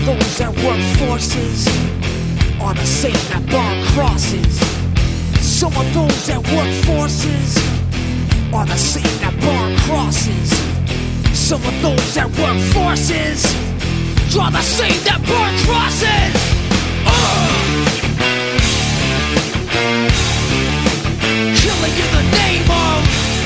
those that work forces are the same that burn crosses. Some of those that work forces are the same that burn crosses. Some of those that work forces are the same that burn crosses. Killing in the name of.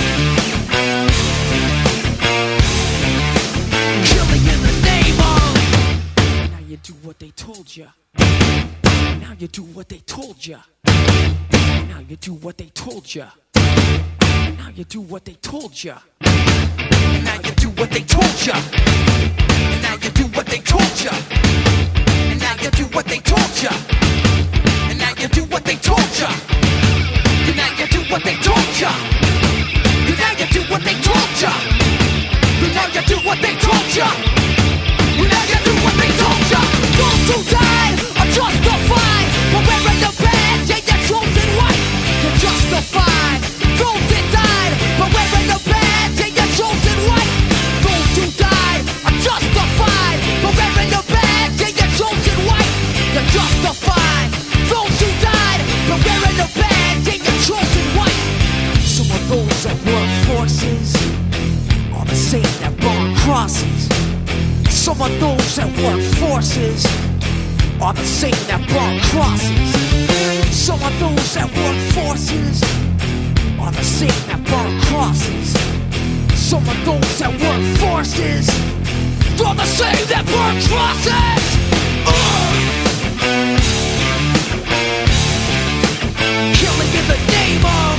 Killing in the name of. Now you do what they told you. Now you do what they told you. Now you do what they told you. Now you do what they told you. Now you do what they told you. Now you do what they told you. And now you do what they told you. And now you do what they told you. And now you do what they told you. And now you do what they told you. And now you do what they told you. And now you do what they told you. Those who died are justified for wearing the badge and your chosen white. You're justified. Those that died for wearing the badge and your chosen white. Those who died are justified for wearing the badge and your chosen white. You're justified. Those who died for wearing the badge and your chosen white. Some of those that work forces are the same that burn crosses. Some of those that work forces are the same that burn crosses. Some of those that work forces are the same that burn crosses. Some of those that work forces are the same that burn crosses. Killing in the name of.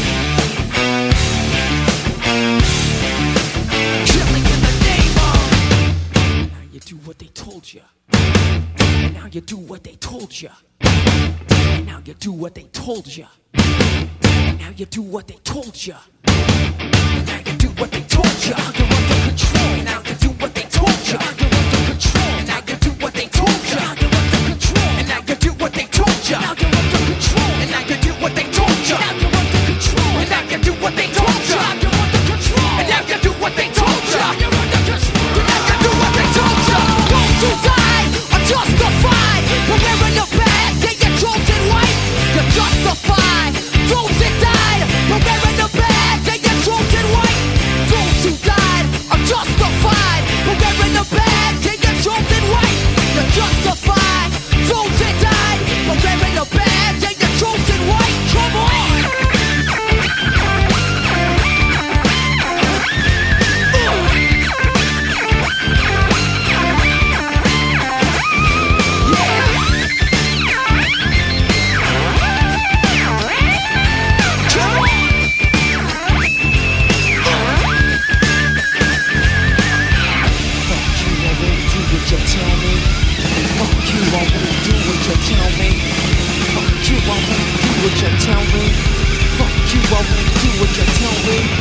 Killing in the name of. Now you do what they told you. Now you do what they told you. Now you do what they told you. Now you do what they told you. Now you do what they told you. You're under control. Now you do what they told you. You're under control. Now you do what they told you. You're under control. And now you do what they told you. Now you're under control. And now you do what they told you. Now you're under control. And now you do what they told you. You're under control. And now you do what they told you. You're under control. And now you do what they told you. Those who died are justified for wearing the badge and your chosen white. You're justified. Those that died for wearing the badge and your chosen white. Those who died are justified for wearing the badge and your chosen white. You're justified. Those that died for wearing the badge and your chosen white. Come on.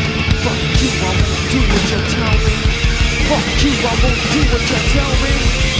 Fuck you, I won't do what you tell me.